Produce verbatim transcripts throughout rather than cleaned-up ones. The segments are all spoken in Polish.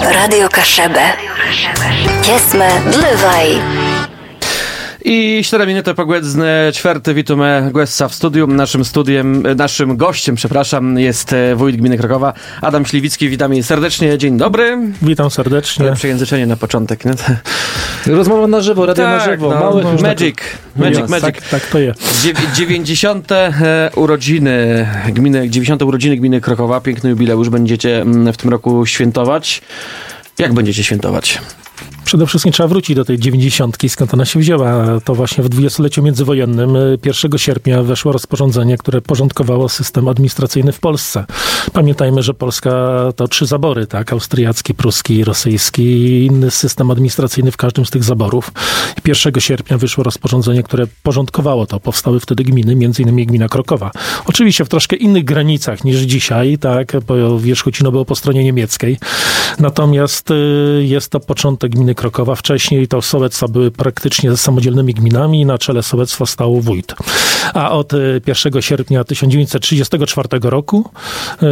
Radio Kaszebę. Jesme dlywaj. I cztery minuty po godzinie czwartej witamy gościa w studiu. Naszym studiem, naszym gościem, przepraszam, jest wójt gminy Krakowa, Adam Śliwicki. Witamy serdecznie. Dzień dobry. Witam serdecznie. Przejęzyczenie na początek, nie? Rozmowa na żywo, radio tak, na żywo. No, Mały magic, magic, magic, magic. Tak, tak to jest. dziewięćdziesiąte urodziny gminy, dziewięćdziesiąte urodziny gminy Krakowa. Piękny jubileusz będziecie w tym roku świętować. Jak będziecie świętować? Przede wszystkim trzeba wrócić do tej dziewięćdziesiątki, skąd ona się wzięła. To właśnie w dwudziestoleciu międzywojennym pierwszego sierpnia weszło rozporządzenie, które porządkowało system administracyjny w Polsce. Pamiętajmy, że Polska to trzy zabory, tak? Austriacki, pruski, rosyjski i inny system administracyjny w każdym z tych zaborów. pierwszego sierpnia wyszło rozporządzenie, które porządkowało to. Powstały wtedy gminy, między innymi gmina Krokowa. Oczywiście w troszkę innych granicach niż dzisiaj, tak? Bo Wierzchocino było po stronie niemieckiej. Natomiast jest to początek gminy Krokowa. Wcześniej to sołectwa były praktycznie samodzielnymi gminami i na czele sołectwa stał wójt. A od pierwszego sierpnia tysiąc dziewięćset trzydziestego czwartego roku yy,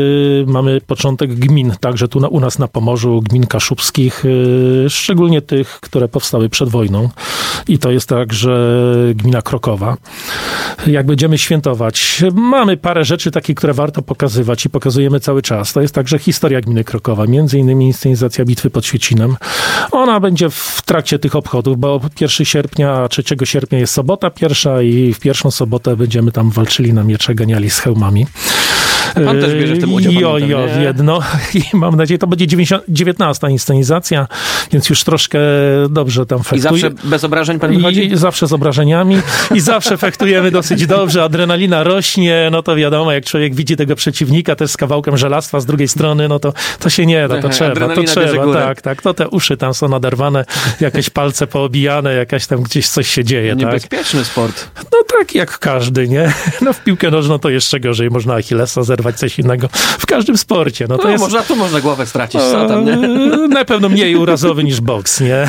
mamy początek gmin, także tu na, u nas na Pomorzu, gmin kaszubskich, yy, szczególnie tych, które powstały przed wojną. I to jest także gmina Krokowa. Jak będziemy świętować, mamy parę rzeczy takich, które warto pokazywać i pokazujemy cały czas. To jest także historia gminy Krokowa, między innymi inscenizacja bitwy pod Świecinem. Ona będzie w trakcie tych obchodów, bo pierwszego sierpnia, a trzeciego sierpnia jest sobota pierwsza i w pierwszą sobotę będziemy tam walczyli na miecze, ganiali z hełmami. Pan też bierze w tym udział. Jo, jo, jedno. I mam nadzieję, to będzie dziewiętnasta inscenizacja, więc już troszkę dobrze tam fechtuje. I zawsze bez obrażeń pan wychodzi? I zawsze z obrażeniami. I zawsze fechtujemy dosyć dobrze. Adrenalina rośnie, no to wiadomo, jak człowiek widzi tego przeciwnika też z kawałkiem żelastwa z drugiej strony, no to, to się nie da, to trzeba, to trzeba, tak, tak. To te uszy tam są naderwane, jakieś palce poobijane, jakaś tam gdzieś coś się dzieje. Niebezpieczny tak? sport. No tak, jak każdy, nie? No w piłkę nożną to jeszcze gorzej, można Achillesa zerwać, coś innego. W każdym sporcie. No, to no jest... można, tu można głowę stracić, co tam, nie? Na pewno mniej urazowy niż boks, nie?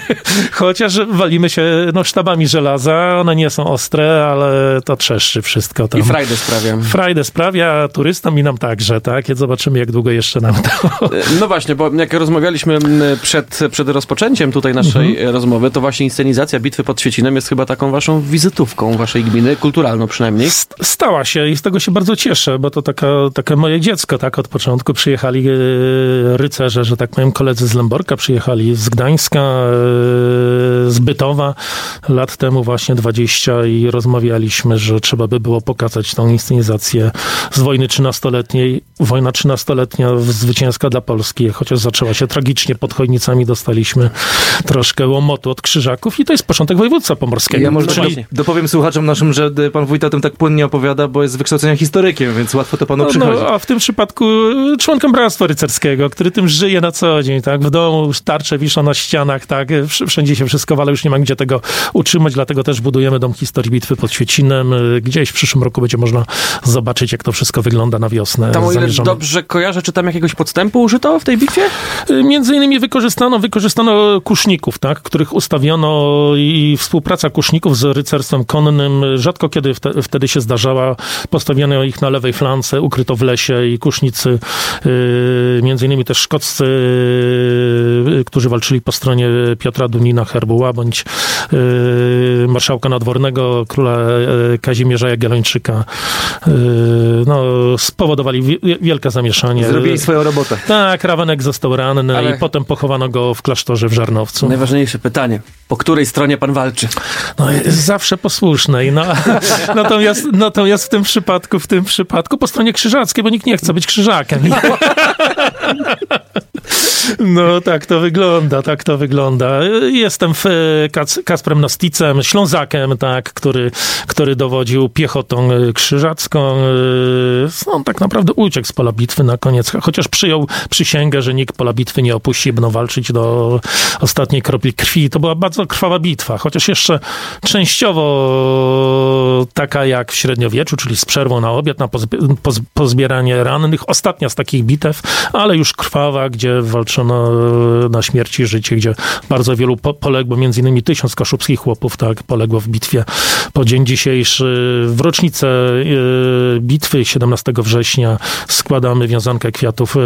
Chociaż walimy się no, sztabami żelaza, one nie są ostre, ale to trzeszczy wszystko tam. I frajdę sprawia. Frajdę sprawia, turystom i nam także, tak? Zobaczymy, jak długo jeszcze nam to... No właśnie, bo jak rozmawialiśmy przed, przed rozpoczęciem tutaj naszej mhm. rozmowy, to właśnie inscenizacja bitwy pod Świecinem jest chyba taką waszą wizytówką waszej gminy, kulturalną przynajmniej. Stała się i z tego się bardzo cieszę, bo to taka, takie moje dziecko, tak? Od początku przyjechali rycerze, że tak powiem, koledzy z Lęborka przyjechali z Gdańska, z Bytowa lat temu właśnie dwadzieścia i rozmawialiśmy, że trzeba by było pokazać tą inscenizację z wojny trzynastoletniej. Wojna trzynastoletnia zwycięska dla Polski, chociaż zaczęła się tragicznie, pod Chojnicami dostaliśmy troszkę łomotu od Krzyżaków i to jest początek województwa pomorskiego. Ja może Czyli... do, dopowiem słuchaczom naszym, że pan wójt o tym tak płynnie opowiada, bo jest z wykształcenia historykiem, więc łatwo to panu no, przychodzi. No, a w tym przypadku członkiem Bractwa Rycerskiego, który tym żyje na co dzień, tak? W domu tarcze wiszą na ścianach, tak? Wszędzie się wszystko wale, już nie ma gdzie tego utrzymać, dlatego też budujemy Dom Historii Bitwy pod Świecinem. Gdzieś w przyszłym roku będzie można zobaczyć, jak to wszystko wygląda na wiosnę. Tam, o ile dobrze kojarzę, czy tam jakiegoś podstępu użyto w tej bitwie? Między innymi wykorzystano, wykorzystano kuszników, tak? Których ustawiono i współpraca kuszników z rycerstwem konnym rzadko kiedy wte, wtedy się zdarzała. Postawiono ich na lewej flance, ukryto w lesie i kusznicy, yy, między innymi też szkoccy, yy, którzy walczyli po stronie Piotra Dunina Herbuła, bądź yy, marszałka nadwornego, króla yy, Kazimierza Jagiellończyka. Yy, no, spowodowali wi- wielkie zamieszanie. Zrobili swoją robotę. Tak, Rawenek został ranny. Ale... i potem pochowano go w klasztorze w Żarnowcu. Najważniejsze pytanie. Po której stronie pan walczy? No, jest zawsze posłusznej. No, natomiast, natomiast w tym przypadku, w tym przypadku po stronie krzyżackiej, bo nikt nie chce być krzyżakiem. No, tak to wygląda, tak to wygląda. Jestem w Kac- Kasprem Nosticem, Ślązakiem, tak, który, który dowodził piechotą krzyżacką. On tak naprawdę uciekł z pola bitwy na koniec, chociaż przyjął przysięgę, że nikt pola bitwy nie opuści, będą walczyć do ostatniej kropli krwi. To była bardzo krwawa bitwa, chociaż jeszcze częściowo taka jak w średniowieczu, czyli z przerwą na obiad, na pozb- poz- pozbieranie rannych. Ostatnia z takich bitew, ale już krwawa, gdzie walczono na, na śmierć i życie, gdzie bardzo wielu po, poległo, między innymi tysiąc kaszubskich chłopów, tak, poległo w bitwie. Po dzień dzisiejszy w rocznicę y, bitwy siedemnastego września składamy wiązankę kwiatów y,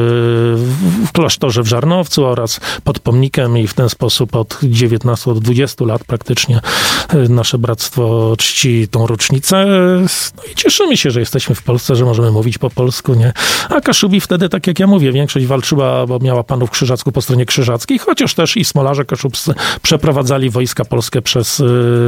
w klasztorze w Żarnowcu oraz pod pomnikiem i w ten sposób od dziewiętnastu do dwudziestu lat praktycznie y, nasze bractwo czci tą rocznicę. No i cieszymy się, że jesteśmy w Polsce, że możemy mówić po polsku, nie? A Kaszubi wtedy, tak jak ja mówię, większość walczyła, bo miała panów Krzyżacku po stronie krzyżackiej, chociaż też i smolarze kaszubscy przeprowadzali wojska polskie przez y,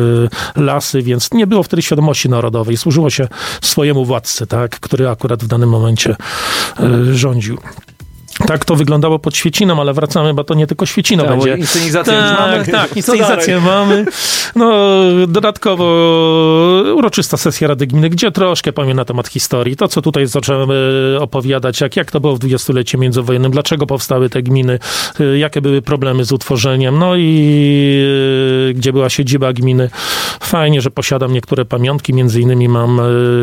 lasy, więc nie było wtedy świadomości narodowej. Służyło się swojemu władcy, tak, który akurat w danym momencie y, rządził. Tak to wyglądało pod Świeciną, ale wracamy, bo to nie tylko Świecino tak, będzie. Inscenizację tak, już mamy. Tak, inscenizację mamy. No, dodatkowo uroczysta sesja Rady Gminy, gdzie troszkę powiem na temat historii. To, co tutaj zacząłem opowiadać, jak, jak to było w dwudziestoleciu międzywojennym, dlaczego powstały te gminy, jakie były problemy z utworzeniem, no i gdzie była siedziba gminy. Fajnie, że posiadam niektóre pamiątki, między innymi mam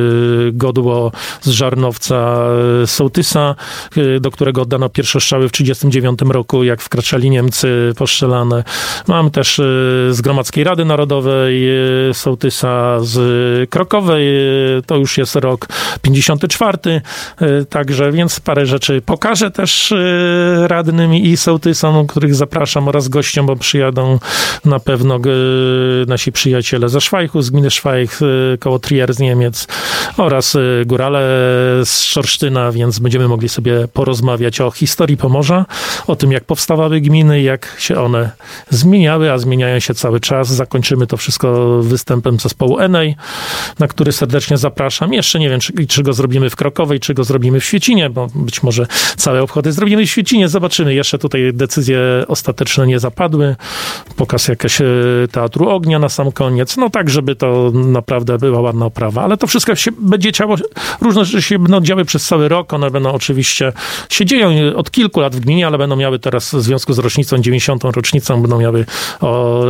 godło z Żarnowca Sołtysa, do którego oddano pierwsze strzały w trzydziestym dziewiątym roku, jak wkraczali Niemcy postrzelane. Mam też z Gromadzkiej Rady Narodowej sołtysa z Krokowej, to już jest rok pięćdziesiąty czwarty, także więc parę rzeczy pokażę też radnym i sołtysom, których zapraszam, oraz gościom, bo przyjadą na pewno nasi przyjaciele ze Szwajchu, z gminy Szwajch, koło Trier z Niemiec, oraz górale z Szorsztyna, więc będziemy mogli sobie porozmawiać o historii Pomorza, o tym, jak powstawały gminy, jak się one zmieniały, a zmieniają się cały czas. Zakończymy to wszystko występem zespołu Enej, na który serdecznie zapraszam. Jeszcze nie wiem, czy, czy go zrobimy w Krokowej, czy go zrobimy w Świecinie, bo być może całe obchody zrobimy w Świecinie. Zobaczymy. Jeszcze tutaj decyzje ostateczne nie zapadły. Pokaz jakiegoś Teatru Ognia na sam koniec. No tak, żeby to naprawdę była ładna oprawa. Ale to wszystko się będzie działo, różne rzeczy się będą działy przez cały rok. One będą oczywiście się dzieją od kilku lat w gminie, ale będą miały teraz w związku z rocznicą, dziewięćdziesiątą rocznicą, będą miały o,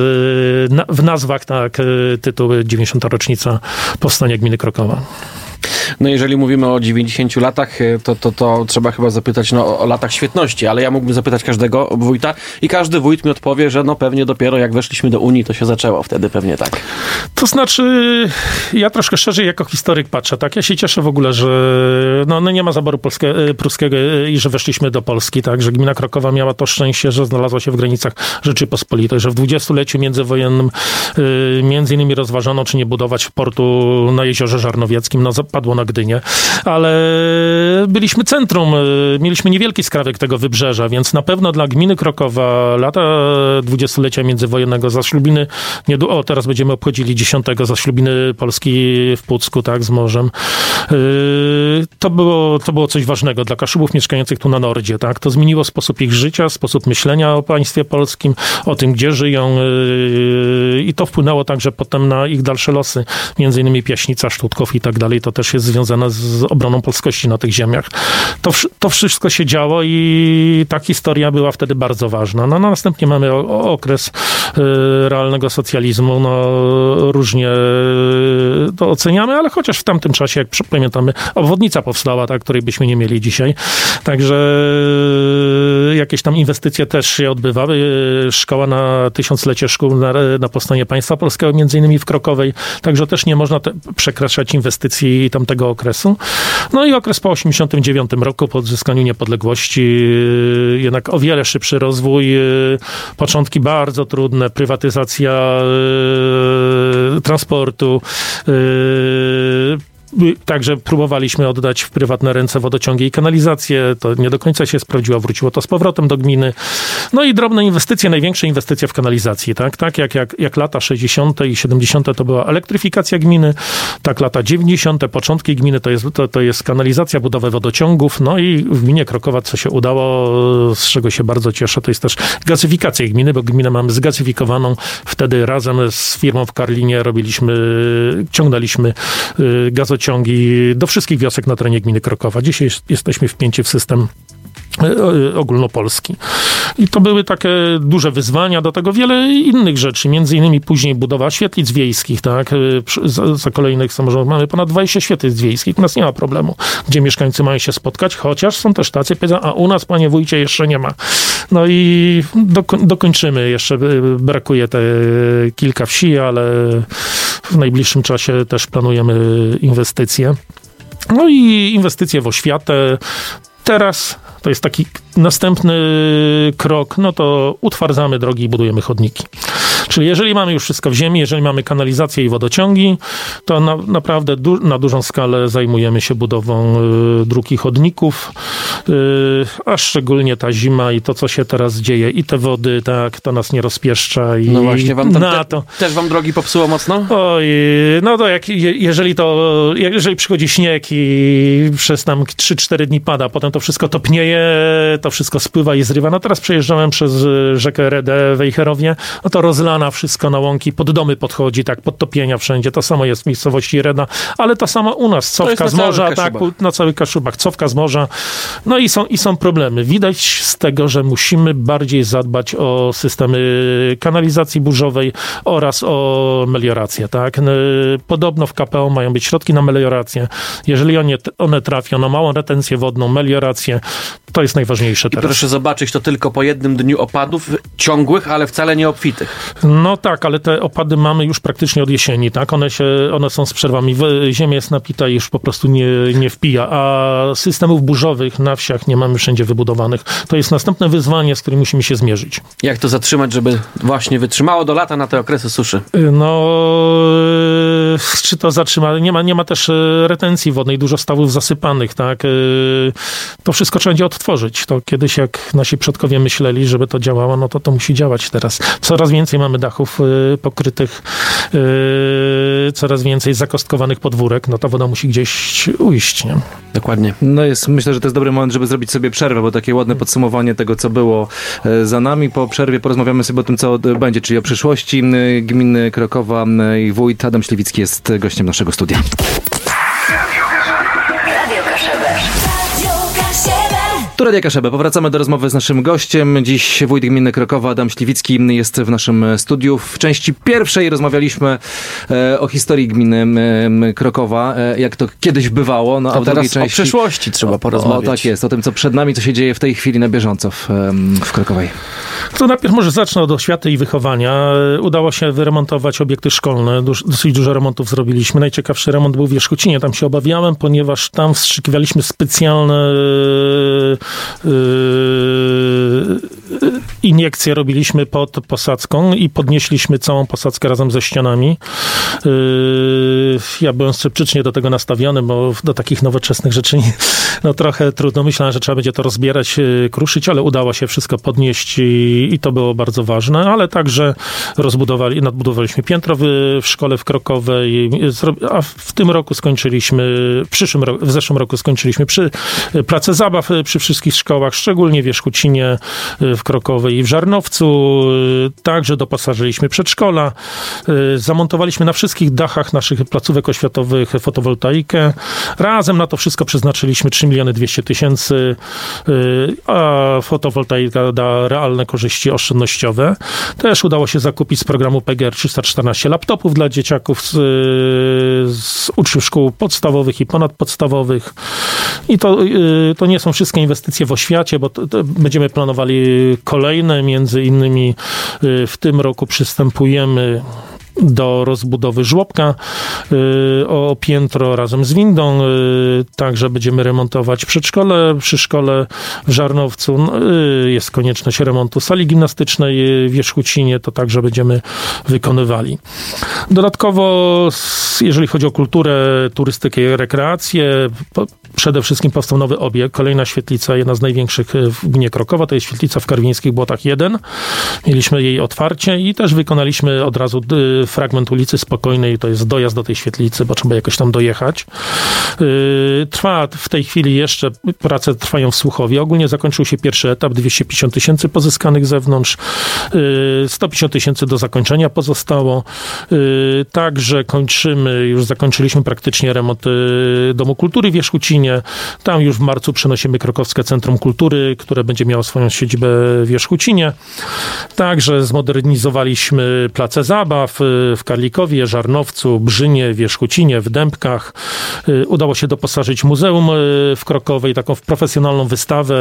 na, w nazwach tak tytuły dziewięćdziesiąta rocznica powstania gminy Krokowa. No jeżeli mówimy o dziewięćdziesięciu latach, to, to, to trzeba chyba zapytać no, o, o latach świetności, ale ja mógłbym zapytać każdego wójta i każdy wójt mi odpowie, że no pewnie dopiero jak weszliśmy do Unii, to się zaczęło wtedy pewnie tak. To znaczy, ja troszkę szerzej jako historyk patrzę, tak? Ja się cieszę w ogóle, że no, no nie ma zaboru polskie, pruskiego i że weszliśmy do Polski, tak? Że gmina Krokowa miała to szczęście, że znalazła się w granicach Rzeczypospolitej, że w dwudziestoleciu międzywojennym y, między innymi rozważano, czy nie budować portu na Jeziorze Żarnowieckim. No padło na Gdynię, ale byliśmy centrum, mieliśmy niewielki skrawek tego wybrzeża, więc na pewno dla gminy Krokowa lata dwudziestolecia międzywojennego, zaślubiny, nie, o teraz będziemy obchodzili dziesiątego zaślubiny Polski w Pucku, tak, z morzem. To było, to było coś ważnego dla Kaszubów mieszkających tu na Nordzie, tak. To zmieniło sposób ich życia, sposób myślenia o państwie polskim, o tym, gdzie żyją i to wpłynęło także potem na ich dalsze losy, między innymi Piaśnica, Sztutków i tak dalej. To też jest związane z obroną polskości na tych ziemiach. To, to wszystko się działo i ta historia była wtedy bardzo ważna. No, no następnie mamy o, o okres y, realnego socjalizmu. No, różnie to oceniamy, ale chociaż w tamtym czasie, jak pamiętamy, obwodnica powstała, ta, której byśmy nie mieli dzisiaj. Także y, jakieś tam inwestycje też się odbywały. Szkoła na tysiąclecie szkół na, na powstanie państwa polskiego, między innymi w Krokowej. Także też nie można te, przekraczać inwestycji tamtego okresu. No i okres po osiemdziesiątym dziewiątym roku, po odzyskaniu niepodległości, jednak o wiele szybszy rozwój, początki bardzo trudne, prywatyzacja transportu, Także próbowaliśmy oddać w prywatne ręce wodociągi i kanalizację. To nie do końca się sprawdziło. Wróciło to z powrotem do gminy. No i drobne inwestycje, największe inwestycje w kanalizacji. Tak, tak jak, jak, jak lata sześćdziesiąte i siedemdziesiąte to była elektryfikacja gminy. Tak lata dziewięćdziesiąte, początki gminy to jest, to, to jest kanalizacja, budowę wodociągów. No i w gminie Krokowa, co się udało, z czego się bardzo cieszę, to jest też gazyfikacja gminy, bo gminę mamy zgazyfikowaną. Wtedy razem z firmą w Karlinie robiliśmy, ciągnęliśmy gazociągi do wszystkich wiosek na terenie gminy Krokowa. Dzisiaj jesteśmy wpięci w system ogólnopolski. I to były takie duże wyzwania, do tego wiele innych rzeczy, między innymi później budowa świetlic wiejskich, tak, za, za kolejnych samorządów mamy ponad dwadzieścia świetlic wiejskich, u nas nie ma problemu, gdzie mieszkańcy mają się spotkać, chociaż są też tacy, powiedzą, a u nas, panie wójcie, jeszcze nie ma. No i doko- dokończymy, jeszcze brakuje te kilka wsi, ale w najbliższym czasie też planujemy inwestycje. No i inwestycje w oświatę. Teraz to jest taki następny krok, no to utwardzamy drogi i budujemy chodniki. Czyli jeżeli mamy już wszystko w ziemi, jeżeli mamy kanalizację i wodociągi, to na, naprawdę du, na dużą skalę zajmujemy się budową y, dróg i chodników, y, a szczególnie ta zima i to, co się teraz dzieje i te wody, tak, to nas nie rozpieszcza. I no właśnie, wam tam na te, to, też wam drogi popsuło mocno? Oj, no to jak, je, jeżeli to, jeżeli przychodzi śnieg i przez tam trzy cztery dni pada, potem to wszystko topnieje, to wszystko spływa i zrywa. No teraz przejeżdżałem przez rzekę Redę, Wejherowie, no to rozlana wszystko na łąki, pod domy podchodzi, tak, podtopienia wszędzie. To samo jest w miejscowości Reda, ale to samo u nas, cofka z morza, tak, na całych Kaszubach, cofka z morza. No i są, i są problemy. Widać z tego, że musimy bardziej zadbać o systemy kanalizacji burzowej oraz o meliorację, tak. Podobno w K P O mają być środki na meliorację. Jeżeli one, one trafią na małą retencję wodną, meliorację, to jest najważniejsze teraz. I proszę zobaczyć, to tylko po jednym dniu opadów ciągłych, ale wcale nie obfitych. No tak, ale te opady mamy już praktycznie od jesieni, tak? One się, one są z przerwami. Ziemia jest napita i już po prostu nie, nie wpija, a systemów burzowych na wsiach nie mamy wszędzie wybudowanych. To jest następne wyzwanie, z którym musimy się zmierzyć. Jak to zatrzymać, żeby właśnie wytrzymało do lata na te okresy suszy? No, czy to zatrzyma? Nie ma, nie ma też retencji wodnej, dużo stawów zasypanych, tak? To wszystko trzeba będzie odtworzyć. To kiedyś, jak nasi przodkowie myśleli, żeby to działało, no to to musi działać teraz. Coraz więcej mamy dachów y, pokrytych, y, coraz więcej zakostkowanych podwórek, no ta woda musi gdzieś ujść, nie? Dokładnie. No jest, myślę, że to jest dobry moment, żeby zrobić sobie przerwę, bo takie ładne podsumowanie tego, co było y, za nami. Po przerwie porozmawiamy sobie o tym, co będzie, czyli o przyszłości y, gminy Krokowa y, i wójt Adam Śliwicki jest gościem naszego studia. Radio Kaszebę. Tu Radia Kaszebę. Powracamy do rozmowy z naszym gościem. Dziś wójt gminy Krokowa Adam Śliwicki jest w naszym studiu. W części pierwszej rozmawialiśmy e, o historii gminy e, Krokowa, e, jak to kiedyś bywało. No, to a w teraz drugiej części o przyszłości trzeba porozmawiać. O, tak jest, o tym, co przed nami, co się dzieje w tej chwili na bieżąco w, w Krokowej. To najpierw może zacznę od oświaty i wychowania. Udało się wyremontować obiekty szkolne. Duż, dosyć dużo remontów zrobiliśmy. Najciekawszy remont był w Wierzchocinie. Tam się obawiałem, ponieważ tam wstrzykiwaliśmy specjalne yy, iniekcje robiliśmy pod posadzką i podnieśliśmy całą posadzkę razem ze ścianami. Yy, ja byłem sceptycznie do tego nastawiony, bo do takich nowoczesnych rzeczy nie, no trochę trudno. Myślałem, że trzeba będzie to rozbierać, yy, kruszyć, ale udało się wszystko podnieść i, i to było bardzo ważne, ale także rozbudowali, nadbudowaliśmy piętro w, w szkole w Krokowej, a w tym roku skończyliśmy, w przyszłym roku, w zeszłym roku skończyliśmy przy place zabaw przy wszystkich szkołach, szczególnie w Wierzchocinie, w Krokowej i w Żarnowcu. Także doposażyliśmy przedszkola. Zamontowaliśmy na wszystkich dachach naszych placówek oświatowych fotowoltaikę. Razem na to wszystko przeznaczyliśmy trzy miliony dwieście tysięcy, a fotowoltaika da realne korzyści oszczędnościowe. Też udało się zakupić z programu P G R trzysta czternaście laptopów dla dzieciaków z, z uczniów szkół podstawowych i ponadpodstawowych. I to, to nie są wszystkie inwestycje w oświacie, bo to, to będziemy planowali kolejne, między innymi w tym roku przystępujemy do rozbudowy żłobka y, o piętro razem z windą. Y, także będziemy remontować przedszkole. Przy szkole w Żarnowcu y, jest konieczność remontu sali gimnastycznej w Wierzchocinie. To także będziemy wykonywali. Dodatkowo, jeżeli chodzi o kulturę, turystykę i rekreację, po, przede wszystkim powstał nowy obiekt. Kolejna świetlica, jedna z największych w gminie Krokowa, to jest świetlica w Karwińskich Błotach jeden. Mieliśmy jej otwarcie i też wykonaliśmy od razu fragment ulicy Spokojnej, to jest dojazd do tej świetlicy, bo trzeba jakoś tam dojechać. Trwa w tej chwili jeszcze, prace trwają w Słuchowie. Ogólnie zakończył się pierwszy etap, dwieście pięćdziesiąt tysięcy pozyskanych z zewnątrz, sto pięćdziesiąt tysięcy do zakończenia pozostało. Także kończymy, już zakończyliśmy praktycznie remont Domu Kultury w Wierzchócinie. Tam już w marcu przenosimy Krakowskie Centrum Kultury, które będzie miało swoją siedzibę w Wierzchócinie. Także zmodernizowaliśmy place zabaw w Karlikowie, Żarnowcu, Brzynie, Wierzchócinie, w Dębkach. Udało się doposażyć muzeum w Krokowej, taką profesjonalną wystawę.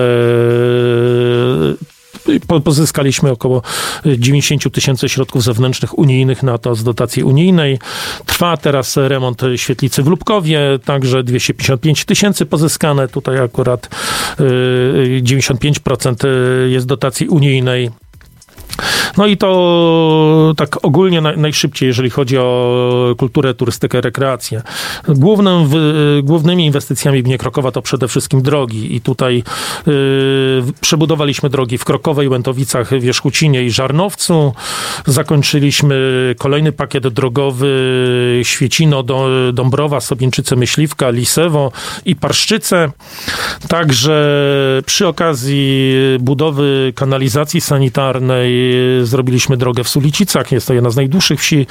Pozyskaliśmy około dziewięćdziesiąt tysięcy środków zewnętrznych unijnych na to z dotacji unijnej. Trwa teraz remont świetlicy w Lubkowie, także dwieście pięćdziesiąt pięć tysięcy pozyskane. Tutaj akurat dziewięćdziesiąt pięć procent jest dotacji unijnej. No i to tak ogólnie na, najszybciej, jeżeli chodzi o kulturę, turystykę, rekreację. Głównym, w, głównymi inwestycjami w gminie Krokowa to przede wszystkim drogi i tutaj y, przebudowaliśmy drogi w Krokowej, Łętowicach, Wierzchócinie i Żarnowcu. Zakończyliśmy kolejny pakiet drogowy Świecino, do, Dąbrowa, Sobieńczyce, Myśliwka, Lisewo i Parszczyce. Także przy okazji budowy kanalizacji sanitarnej zrobiliśmy drogę w Sulicicach. Jest to jedna z najdłuższych wsi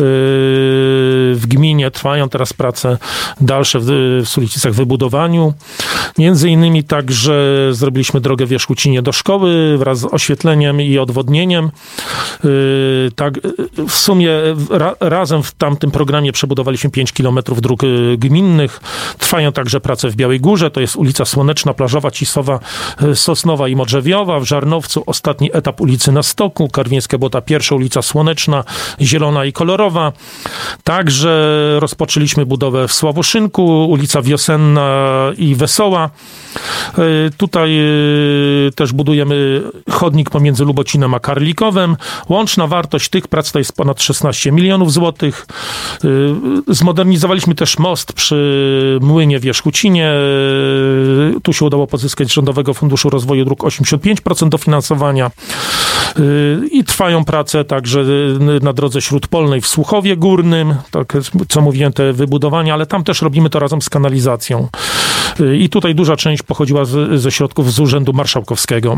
w gminie. Trwają teraz prace dalsze w Sulicicach w wybudowaniu. Między innymi także zrobiliśmy drogę w Wierzchócinie do szkoły wraz z oświetleniem i odwodnieniem. Tak, w sumie ra, razem w tamtym programie przebudowaliśmy pięć kilometrów dróg gminnych. Trwają także prace w Białej Górze. To jest ulica Słoneczna, Plażowa, Cisowa, Sosnowa i Modrzewiowa. W Żarnowcu ostatni etap ulicy na Stoku. Karwieńska Błota, pierwsza ulica Słoneczna, zielona i kolorowa. Także rozpoczęliśmy budowę w Sławoszynku, ulica Wiosenna i Wesoła. Tutaj też budujemy chodnik pomiędzy Lubocinem a Karlikowem. Łączna wartość tych prac to jest ponad szesnaście milionów złotych. Zmodernizowaliśmy też most przy Młynie w Wierzchócinie. Tu się udało pozyskać z Rządowego Funduszu Rozwoju Dróg osiemdziesiąt pięć procent dofinansowania. I trwają prace także na drodze śródpolnej w Słuchowie Górnym, tak, co mówiłem, te wybudowania, ale tam też robimy to razem z kanalizacją. I tutaj duża część pochodziła z, ze środków z Urzędu Marszałkowskiego.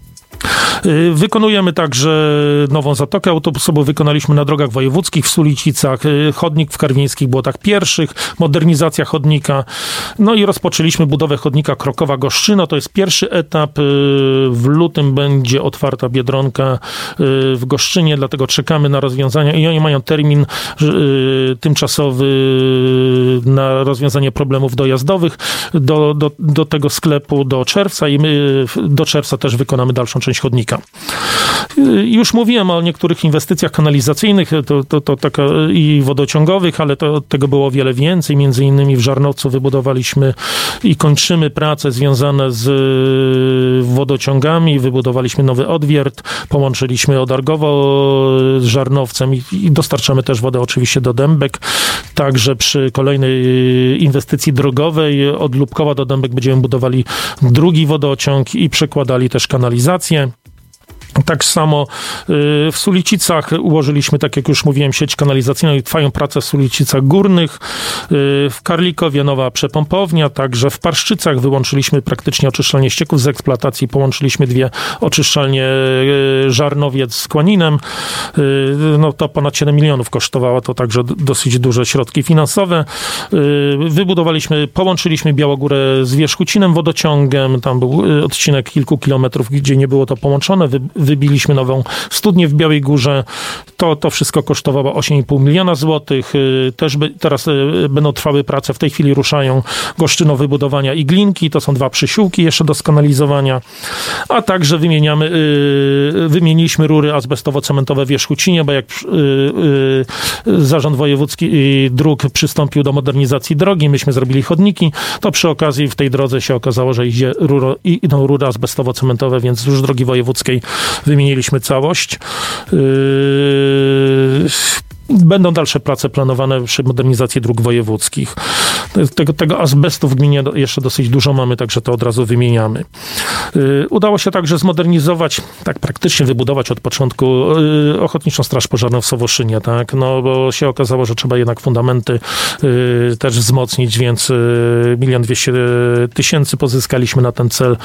Wykonujemy także nową zatokę autobusową, wykonaliśmy na drogach wojewódzkich w Sulicicach, chodnik w Karwieńskich Błotach pierwszych, modernizacja chodnika, no i rozpoczęliśmy budowę chodnika Krokowa-Goszczyna, to jest pierwszy etap, w lutym będzie otwarta Biedronka w Goszczynie, dlatego czekamy na rozwiązania i oni mają termin tymczasowy na rozwiązanie problemów dojazdowych do, do, do tego sklepu do czerwca i my do czerwca też wykonamy dalszą część chodnika. Już mówiłem o niektórych inwestycjach kanalizacyjnych to, to, to taka, i wodociągowych, ale to, tego było wiele więcej. Między innymi w Żarnowcu wybudowaliśmy i kończymy prace związane z wodociągami. Wybudowaliśmy nowy odwiert, połączyliśmy Odargowo z Żarnowcem i, i dostarczamy też wodę oczywiście do Dębek. Także przy kolejnej inwestycji drogowej od Lubkowa do Dębek będziemy budowali drugi wodociąg i przekładali też kanalizację. Tak samo w Sulicicach ułożyliśmy, tak jak już mówiłem, sieć kanalizacyjną i trwają prace w Sulicicach Górnych. W Karlikowie nowa przepompownia, także w Parszczycach wyłączyliśmy praktycznie oczyszczalnię ścieków z eksploatacji, połączyliśmy dwie oczyszczalnie Żarnowiec z Kłaninem. No to ponad siedem milionów kosztowało, to także dosyć duże środki finansowe. Wybudowaliśmy, połączyliśmy Białogórę z Wierzchócinem wodociągiem, tam był odcinek kilku kilometrów, gdzie nie było to połączone. Wybiliśmy nową studnię w Białej Górze. To, to wszystko kosztowało osiem i pół miliona złotych. Też by, teraz będą trwały prace. W tej chwili ruszają Goszczyno wybudowania Iglinki. To są dwa przysiłki jeszcze do skanalizowania. A także wymieniamy, wymieniliśmy rury azbestowo-cementowe w Wierzchócinie, bo jak Zarząd Wojewódzki Dróg przystąpił do modernizacji drogi, myśmy zrobili chodniki, to przy okazji w tej drodze się okazało, że idzie ruro, idą rury azbestowo-cementowe, więc już drogi wojewódzkiej wymieniliśmy całość. Będą dalsze prace planowane przy modernizacji dróg wojewódzkich. Tego, tego azbestu w gminie jeszcze dosyć dużo mamy, także to od razu wymieniamy. Udało się także zmodernizować, tak praktycznie wybudować od początku Ochotniczą Straż Pożarną w Sowoszynie, tak? No bo się okazało, że trzeba jednak fundamenty też wzmocnić, więc milion dwieście tysięcy pozyskaliśmy na ten cel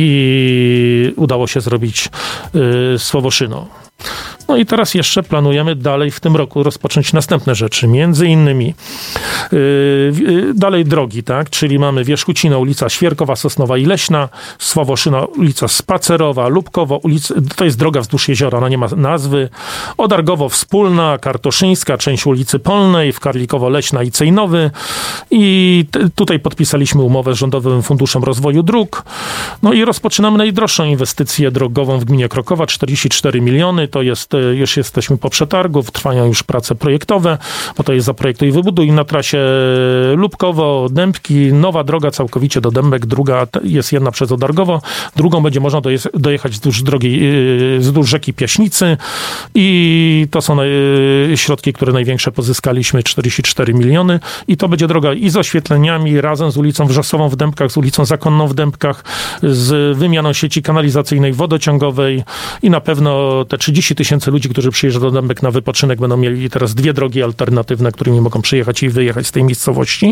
i udało się zrobić Słowoszyno. No i teraz jeszcze planujemy dalej w tym roku rozpocząć następne rzeczy, między innymi yy, yy, dalej drogi, tak, czyli mamy Wierzchucina, ulica Świerkowa, Sosnowa i Leśna, Sławoszyna, ulica Spacerowa, Lubkowo, ulica, to jest droga wzdłuż jeziora, ona nie ma nazwy, Odargowo Wspólna, Kartoszyńska, część ulicy Polnej, w Karlikowo Leśna i Cejnowy i t- tutaj podpisaliśmy umowę z Rządowym Funduszem Rozwoju Dróg. No i rozpoczynamy najdroższą inwestycję drogową w gminie Krokowa, czterdzieści cztery miliony, to jest, już jesteśmy po przetargu, trwają już prace projektowe, bo to jest zaprojektuj i wybuduj na trasie Lubkowo, Dębki, nowa droga całkowicie do Dębek, druga jest jedna przez Odargowo, drugą będzie można doje- dojechać wzdłuż drogi, wzdłuż rzeki Piaśnicy i to są środki, które największe pozyskaliśmy, czterdzieści cztery miliony i to będzie droga i z oświetleniami razem z ulicą Wrzosową w Dębkach, z ulicą Zakonną w Dębkach, z wymianą sieci kanalizacyjnej, wodociągowej i na pewno te trzydzieści tysięcy ludzi, którzy przyjeżdżają do Dębek na wypoczynek, będą mieli teraz dwie drogi alternatywne, którymi mogą przyjechać i wyjechać z tej miejscowości.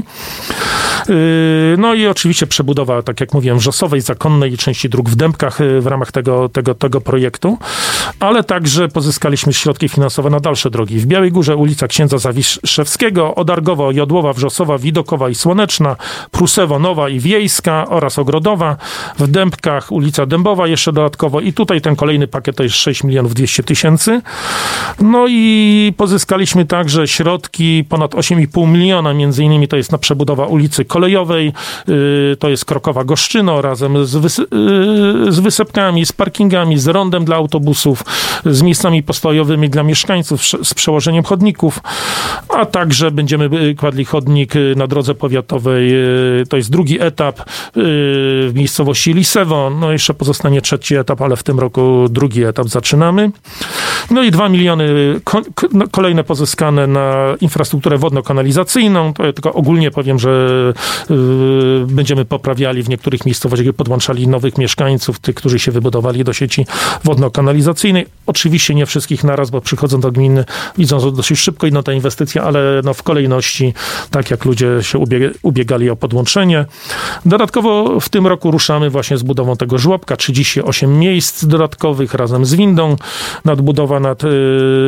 No i oczywiście przebudowa, tak jak mówiłem, Wrzosowej, Zakonnej i części dróg w Dębkach w ramach tego, tego, tego projektu, ale także pozyskaliśmy środki finansowe na dalsze drogi. W Białej Górze ulica Księdza Zawiszewskiego, Odargowo, Jodłowa, Wrzosowa, Widokowa i Słoneczna, Prusewo, Nowa i Wiejska oraz Ogrodowa. W Dębkach ulica Dębowa jeszcze dodatkowo i tutaj ten kolejny pakiet to jest sześć milionów dwieście tysięcy. No i pozyskaliśmy także środki ponad osiem i pół miliona, między innymi to jest na przebudowa ulicy Kolejowej, yy, to jest Krokowa Goszczyno razem z, wys- yy, z wysepkami, z parkingami, z rondem dla autobusów, z miejscami postojowymi dla mieszkańców, z przełożeniem chodników, a także będziemy kładli chodnik na drodze powiatowej, yy, to jest drugi etap yy, w miejscowości Lisewo, no jeszcze pozostanie trzeci etap, ale w tym roku drugi etap zaczynamy. No i dwa miliony ko- ko- kolejne pozyskane na infrastrukturę wodno-kanalizacyjną. To ja tylko ogólnie powiem, że yy, będziemy poprawiali w niektórych miejscowościach, podłączali nowych mieszkańców, tych, którzy się wybudowali do sieci wodno-kanalizacyjnej. Oczywiście nie wszystkich naraz, bo przychodzą do gminy, widzą, że dosyć szybko idą te inwestycje, ale no w kolejności, tak jak ludzie się ubieg- ubiegali o podłączenie. Dodatkowo w tym roku ruszamy właśnie z budową tego żłobka, trzydzieści osiem miejsc dodatkowych razem z windą, nadbudowa nad, yy,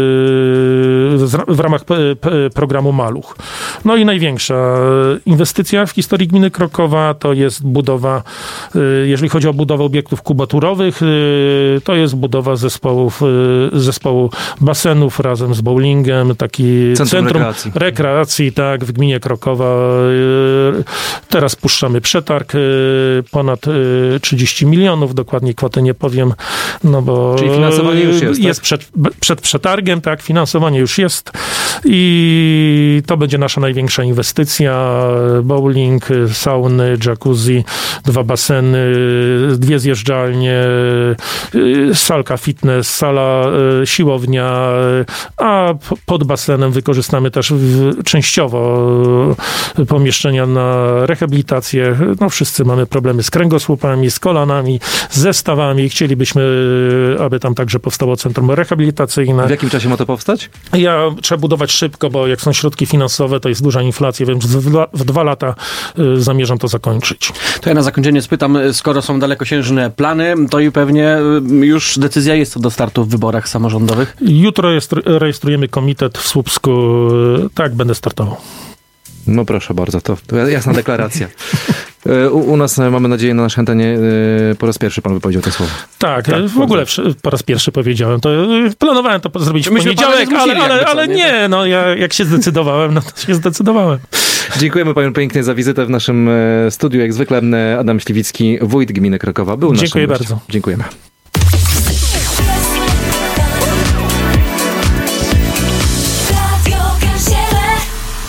w ramach p- p- programu Maluch. No i największa inwestycja w historii gminy Krokowa to jest budowa, yy, jeżeli chodzi o budowę obiektów kubaturowych, yy, to jest budowa zespołów, yy, zespołu basenów razem z bowlingiem, taki Centrum, centrum rekreacji. rekreacji, tak, w gminie Krokowa. Yy, teraz puszczamy przetarg, yy, ponad yy, trzydzieści milionów, dokładnie kwotę nie powiem, no bo Czyli finansowanie już jest, jest tak? przed, przed przetargiem, tak, finansowanie już jest i to będzie nasza największa inwestycja. Bowling, sauny, jacuzzi, dwa baseny, dwie zjeżdżalnie, salka fitness, sala siłownia, a pod basenem wykorzystamy też częściowo pomieszczenia na rehabilitację. No wszyscy mamy problemy z kręgosłupami, z kolanami, z zestawami. Chcielibyśmy, aby tam także powstało centrum rehabilitacyjne. W jakim czasie ma to powstać? Ja trzeba budować szybko, bo jak są środki finansowe, to jest duża inflacja, więc w dwa, w dwa lata y, zamierzam to zakończyć. To ja na zakończenie spytam, skoro są dalekosiężne plany, to i pewnie już decyzja jest co do startu w wyborach samorządowych? Jutro jest, rejestrujemy komitet w Słupsku. Tak, będę startował. No proszę bardzo, to, to jasna deklaracja. U, u nas, mamy nadzieję, na naszej antenie po raz pierwszy pan wypowiedział te słowa. Tak, Tak, w ogóle po raz pierwszy powiedziałem. To planowałem to zrobić w Myśmy pana poniedziałek, nie ale, zmusili ale, jakby co, ale nie? nie, no ja jak się zdecydowałem, no to się zdecydowałem. Dziękujemy panu pięknie za wizytę w naszym studiu. Jak zwykle Adam Śliwicki, wójt gminy Krakowa, był naszym Dziękuję gościem. bardzo. Dziękujemy.